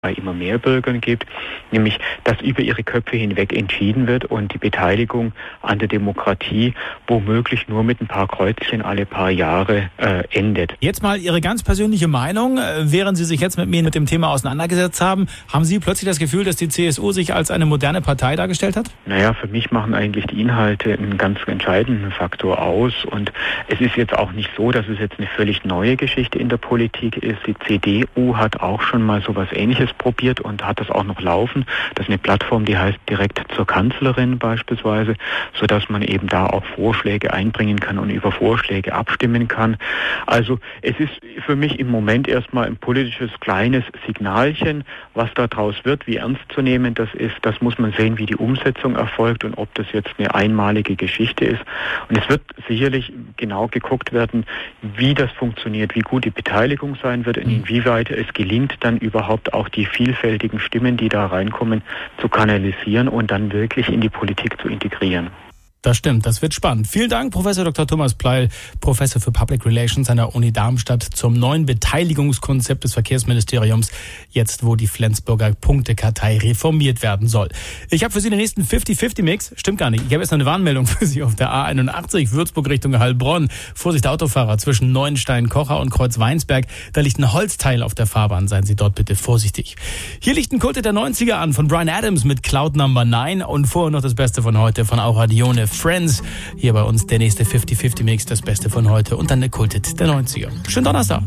bei immer mehr Bürgern gibt, nämlich dass über ihre Köpfe hinweg entschieden wird und die Beteiligung an der Demokratie womöglich nur mit ein paar Kreuzchen alle paar Jahre endet. Jetzt mal Ihre ganz persönliche Meinung. Während Sie sich jetzt mit mir mit dem Thema auseinandergesetzt haben, haben Sie plötzlich das Gefühl, dass die CSU sich als eine moderne Partei dargestellt hat? Naja, für mich machen eigentlich die Inhalte einen ganz entscheidenden Faktor aus. Und es ist jetzt auch nicht so, dass es jetzt eine völlig neue Geschichte in der Politik ist. Die CDU hat auch schon mal sowas Ähnliches probiert und hat das auch noch laufen. Das ist eine Plattform, die heißt direkt zur Kanzlerin beispielsweise, sodass man eben da auch Vorschläge einbringen kann und über Vorschläge abstimmen kann. Also es ist für mich im Moment erstmal ein politisches kleines Signalchen. Was daraus wird, wie ernst zu nehmen das ist, das muss man sehen, wie die Umsetzung erfolgt und ob das jetzt eine einmalige Geschichte ist. Und es wird sicherlich genau geguckt werden, wie das funktioniert, wie gut die Beteiligung sein wird und inwieweit es gelingt, dann überhaupt auch die vielfältigen Stimmen, die da reinkommen, zu kanalisieren und dann wirklich in die Politik zu integrieren. Das stimmt, das wird spannend. Vielen Dank, Professor Dr. Thomas Pleil, Professor für Public Relations an der Uni Darmstadt zum neuen Beteiligungskonzept des Verkehrsministeriums, jetzt wo die Flensburger Punktekartei reformiert werden soll. Ich habe für Sie den nächsten 50-50-Mix. Stimmt gar nicht. Ich habe jetzt noch eine Warnmeldung für Sie auf der A81 Würzburg Richtung Heilbronn. Vorsicht Autofahrer zwischen Neuenstein-Kocher und Kreuzweinsberg. Da liegt ein Holzteil auf der Fahrbahn. Seien Sie dort bitte vorsichtig. Hier liegt ein Kult der 90er an von Bryan Adams mit Cloud Number 9 und vorher noch das Beste von heute von Aura Dione. Friends. Hier bei uns der nächste 50-50-Mix, das Beste von heute und dann der Kulthit der 90er. Schönen Donnerstag.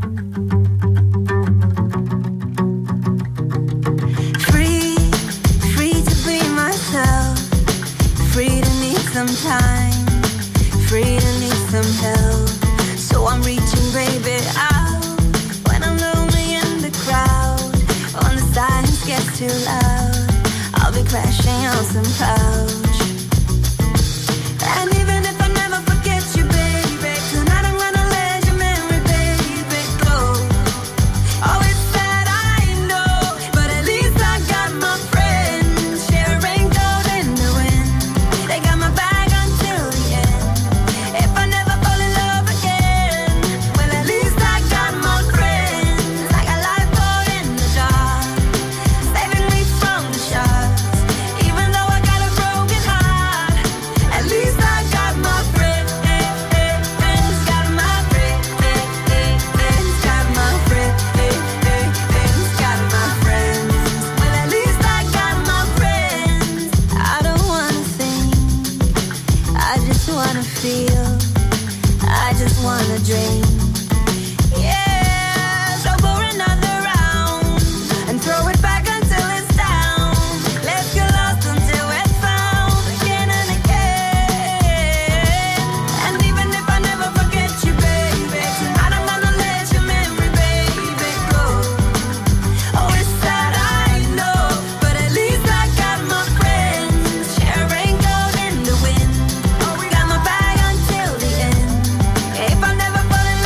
Free to be myself. Free to need some time. Free to need some help. So I'm reaching, baby, out. When I'm lonely in the crowd. When the silence gets too loud. I'll be crashing on some couch. And even if I never forget you, baby, tonight I'm gonna let your memory, baby, go. Oh, it's sad, I know, but at least I got my friends. Sharing gold in the wind. They got my back until the end. If I never fall in love again, well, at least I got my friends. I got lifeboat in the dark, saving me from the sharks. Even though I got a broken heart, at least I got my friends, got my friends, got my friends, got my friends. Well, at least I got my friends. I don't wanna think, I just wanna feel, I just wanna dream. Yeah, so pour another round and throw it back until it's down. Let's get lost until we're found again and again. And even if I never forget you, baby, tonight I'm gonna let your memory, baby, go. Oh, it's sad, I know, but at least I got my friends. Sharing gold in the wind. Oh, we got my back until the end. If I never fall in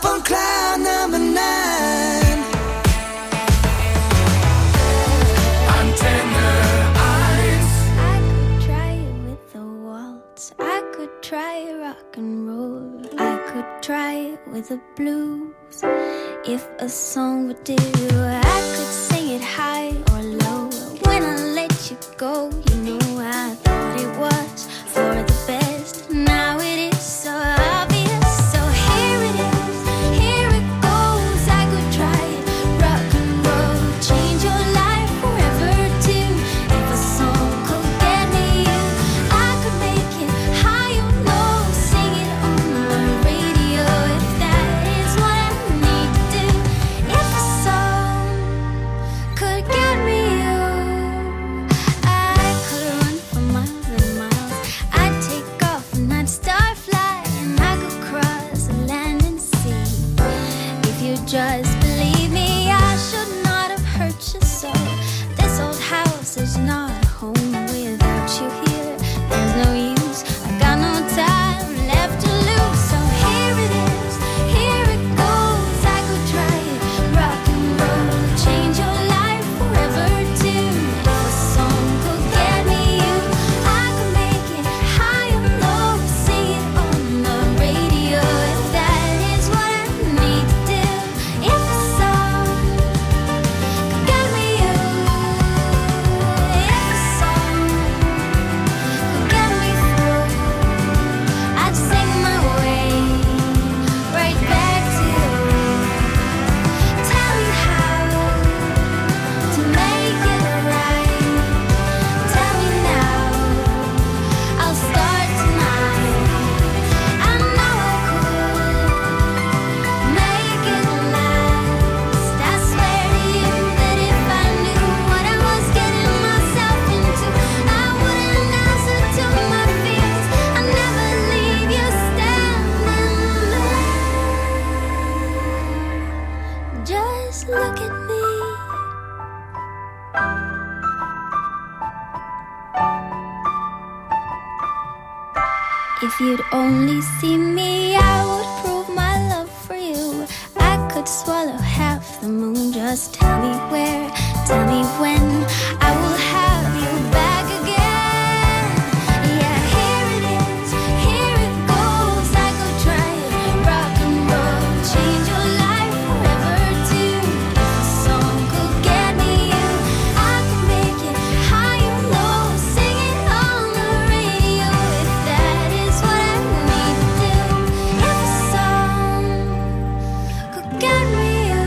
on cloud number 9. I could try rock and roll. I could try with the blues. If a song would do, I could sing it high or low. When I let you go, you know I thought it was for the best. Now it is so obvious. So here it is, here it goes. I could try it, rock and roll, change your life forever too. If a song could get me you, I could make it high or low, sing it on the radio. If that is what I need to do. If a song could get me you, I could run for miles and miles. I'd take off and I'd start flying. I could cross the land and sea. If you just believe me, I should not have hurt you so. This old house is not a home without you here. There's no use, I got no time left to lose. So here it is, here it goes. I could try it, rock and roll, change your life forever too. If a song could get me you, I could make it high or low, sing it on the radio. If that is what I need to do. If a song could get me you, if a song could get me through, I'd sing my way right back to you. Tell me how to make it right. Tell me now, I'll start tonight. I know I could make it last. I swear to you that if I knew what I was getting myself into, I wouldn't answer to my fears. I'd never leave you standing there. Just look at me. If you'd only see me, I would prove my love for you. I could swallow half the moon. Just tell me where, tell me when. I will have you back again. Yeah, here it is, here it goes. I could try it, rock and roll, change your life forever too. If a song could get me you, I could make it high or low, sing it on the radio. If that is what I need to do. If a song could get me you.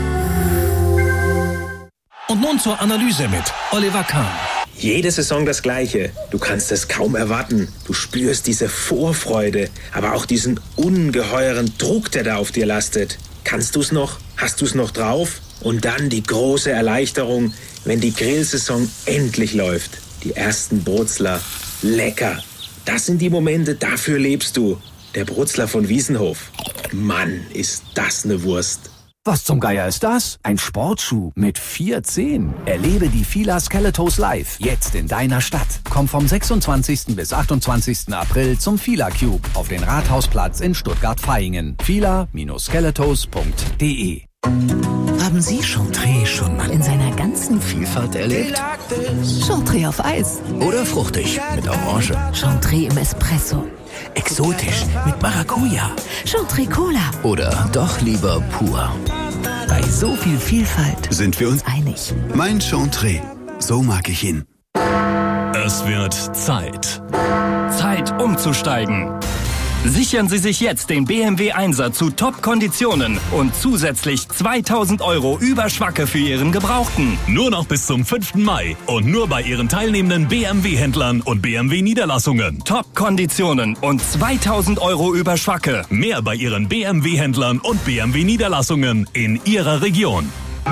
Und nun zur Analyse mit Oliver Kahn. Jede Saison das Gleiche. Du kannst es kaum erwarten. Du spürst diese Vorfreude, aber auch diesen ungeheuren Druck, der da auf dir lastet. Kannst du's noch? Hast du's noch drauf? Und dann die große Erleichterung, wenn die Grillsaison endlich läuft. Die ersten Brutzler. Lecker. Das sind die Momente, dafür lebst du. Der Brutzler von Wiesenhof. Mann, ist das eine Wurst. Was zum Geier ist das? Ein Sportschuh mit 4 Zehen. Erlebe die Fila Skeletos live. Jetzt in deiner Stadt. Komm vom 26. bis 28. April zum Fila Cube auf den Rathausplatz in Stuttgart-Vaihingen. fila-skeletos.de. Haben Sie Chantre schon mal in seiner ganzen Vielfalt erlebt? Chantre auf Eis. Oder fruchtig mit Orange. Chantre im Espresso. Exotisch mit Maracuja. Chantre Cola. Oder doch lieber pur. Bei so viel Vielfalt Sind wir uns einig. Mein Chantre. So mag ich ihn. Es wird Zeit. Zeit umzusteigen. Sichern Sie sich jetzt den BMW 1er zu Top-Konditionen und zusätzlich 2.000 € Überschwacke für Ihren Gebrauchten. Nur noch bis zum 5. Mai und nur bei Ihren teilnehmenden BMW-Händlern und BMW-Niederlassungen. Top-Konditionen und 2.000 € Überschwacke. Mehr bei Ihren BMW-Händlern und BMW-Niederlassungen in Ihrer Region.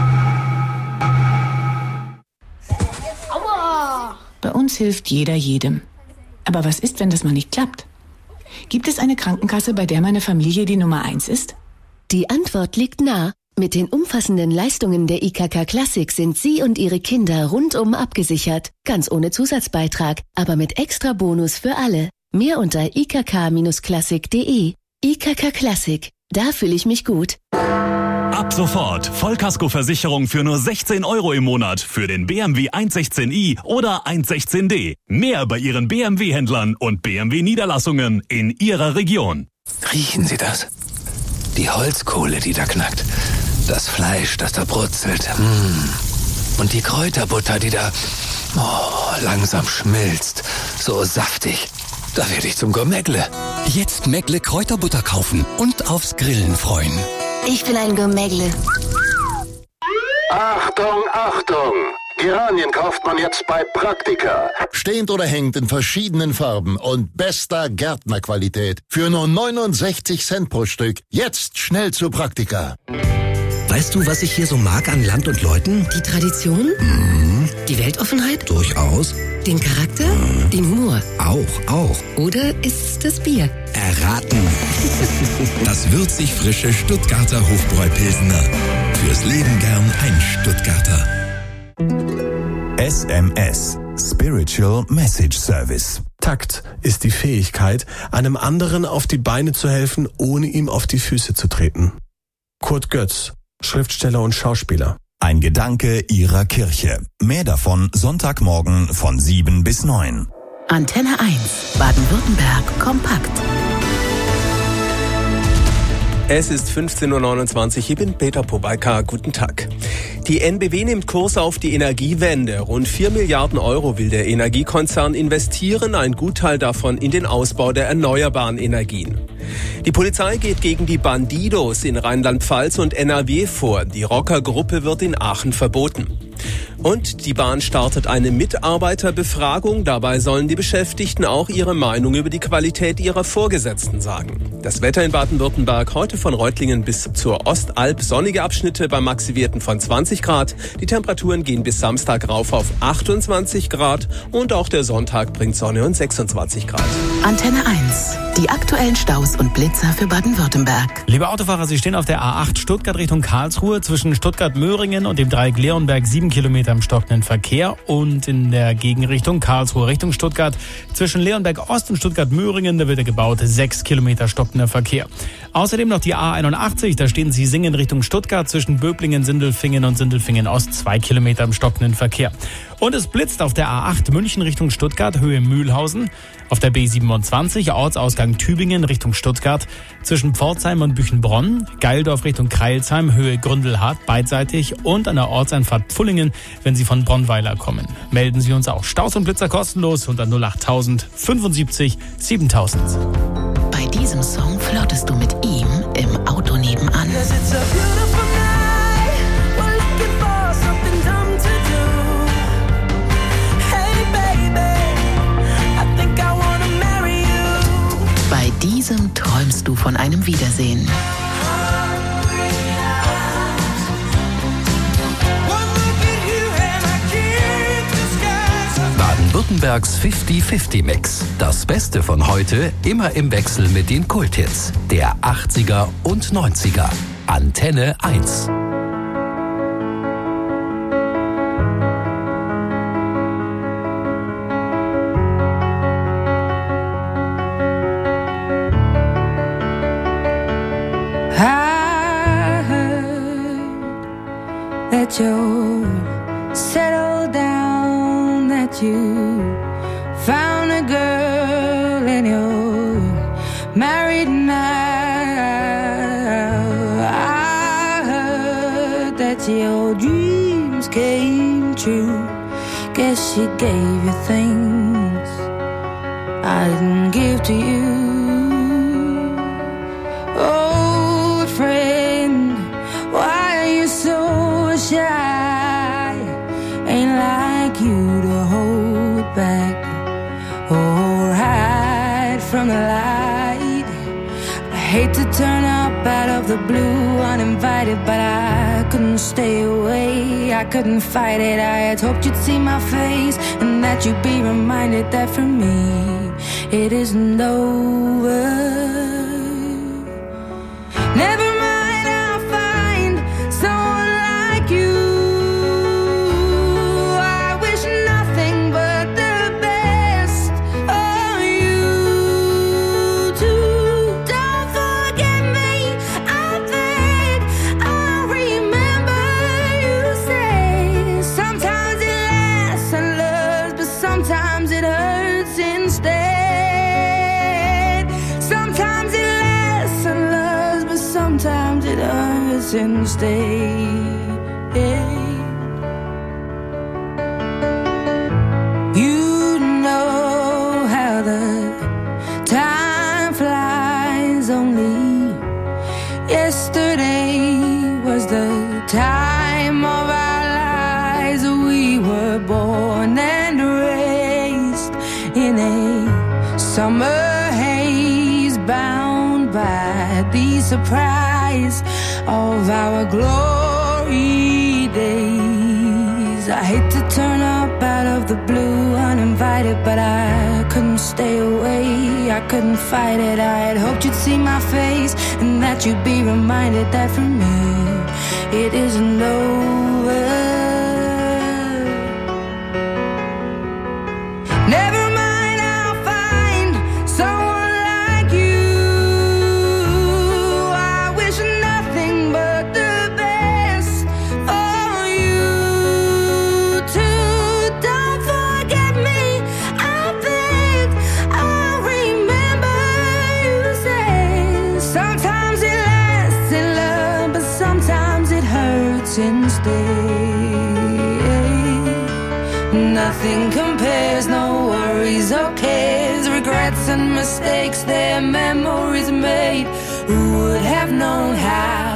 Bei uns hilft jeder jedem. Aber was ist, wenn das mal nicht klappt? Gibt es eine Krankenkasse, bei der meine Familie die Nummer 1 ist? Die Antwort liegt nah. Mit den umfassenden Leistungen der IKK Classic sind Sie und Ihre Kinder rundum abgesichert. Ganz ohne Zusatzbeitrag, aber mit extra Bonus für alle. Mehr unter ikk-classic.de. IKK Classic. Da fühle ich mich gut. Ab sofort Vollkaskoversicherung für nur 16 € im Monat für den BMW 116i oder 116d. Mehr bei Ihren BMW-Händlern und BMW-Niederlassungen in Ihrer Region. Riechen Sie das? Die Holzkohle, die da knackt. Das Fleisch, das da brutzelt. Und die Kräuterbutter, die da langsam schmilzt. So saftig. Da werde ich zum Gourmetle. Jetzt Meckle Kräuterbutter kaufen und aufs Grillen freuen. Ich bin ein Gourmetle. Achtung, Achtung! Geranien kauft man jetzt bei Praktika. Stehend oder hängt in verschiedenen Farben und bester Gärtnerqualität. Für nur 69 Cent pro Stück. Jetzt schnell zu Praktika. Weißt du, was ich hier so mag an Land und Leuten? Die Tradition? Die Weltoffenheit? Durchaus. Den Charakter? Den Humor? Auch. Oder ist es das Bier? Erraten. Das würzig frische Stuttgarter Hofbräu-Pilsener. Fürs Leben gern ein Stuttgarter. SMS. Spiritual Message Service. Takt ist die Fähigkeit, einem anderen auf die Beine zu helfen, ohne ihm auf die Füße zu treten. Kurt Götz, Schriftsteller und Schauspieler. Ein Gedanke Ihrer Kirche. Mehr davon Sonntagmorgen von 7 bis 9. Antenne 1, Baden-Württemberg, kompakt. Es ist 15.29 Uhr, ich bin Peter Pobayka, guten Tag. Die NBW nimmt Kurs auf die Energiewende. Rund 4 Milliarden € will der Energiekonzern investieren, ein Gutteil davon in den Ausbau der erneuerbaren Energien. Die Polizei geht gegen die Bandidos in Rheinland-Pfalz und NRW vor. Die Rockergruppe wird in Aachen verboten. Und die Bahn startet eine Mitarbeiterbefragung. Dabei sollen die Beschäftigten auch ihre Meinung über die Qualität ihrer Vorgesetzten sagen. Das Wetter in Baden-Württemberg heute von Reutlingen bis zur Ostalb. Sonnige Abschnitte bei Maxiwerten von 20 Grad. Die Temperaturen gehen bis Samstag rauf auf 28 Grad. Und auch der Sonntag bringt Sonne und 26 Grad. Antenne 1, die aktuellen Staus und Blitzer für Baden-Württemberg. Liebe Autofahrer, Sie stehen auf der A8 Stuttgart Richtung Karlsruhe zwischen Stuttgart-Möhringen und dem Dreieck Leonberg 7 Kilometer im stockenden Verkehr und in der Gegenrichtung Karlsruhe Richtung Stuttgart zwischen Leonberg Ost und Stuttgart-Möhringen, da wird gebaut, 6 Kilometer stockender Verkehr. Außerdem noch die A81, da stehen Sie singen Richtung Stuttgart zwischen Böblingen, Sindelfingen und Sindelfingen Ost, 2 Kilometer im stockenden Verkehr. Und es blitzt auf der A8 München Richtung Stuttgart, Höhe Mühlhausen. Auf der B27 Ortsausgang Tübingen Richtung Stuttgart zwischen Pforzheim und Büchenbronn, Geildorf Richtung Kreilsheim, Höhe Gründelhardt beidseitig und an der Ortseinfahrt Pfullingen, wenn Sie von Bronnweiler kommen. Melden Sie uns auch. Staus und Blitzer kostenlos unter 08000 75 7000. Bei diesem Song flirtest du mit ihm im Auto nebenan. Bei diesem träumst du von einem Wiedersehen. Baden-Württembergs 50-50-Mix. Das Beste von heute immer im Wechsel mit den Kulthits der 80er und 90er. Antenne 1. I heard that you're settled down, that you found a girl and you're married now. I heard that your dreams came true. Guess she gave you things I didn't give to you. Old friend, why are you so shy? Ain't like you to hold back or hide from the light. I hate to turn up out of the blue uninvited, but I couldn't stay away. I couldn't fight it. I had hoped you'd see my face and that you'd be reminded that for me it isn't over. Never mind, I'll find someone like you. I wish nothing but the best of you too. Don't forget me, hurts instead. You know how the time flies. Only yesterday was the time of our lives. We were born and raised in a summer haze, bound by the surprise of our glory days. I hate to turn up out of the blue uninvited, but I couldn't stay away, I couldn't fight it. I had hoped you'd see my face and that you'd be reminded that for me it isn't over. Never mind, I'll find someone like you. I wish nothing but the best for you too. Don't forget me, I beg. I'll remember you said sometimes it lasts in love, but sometimes it hurts instead. Nothing compares, no worries or cares, regrets and mistakes, their memories made. Who would have known how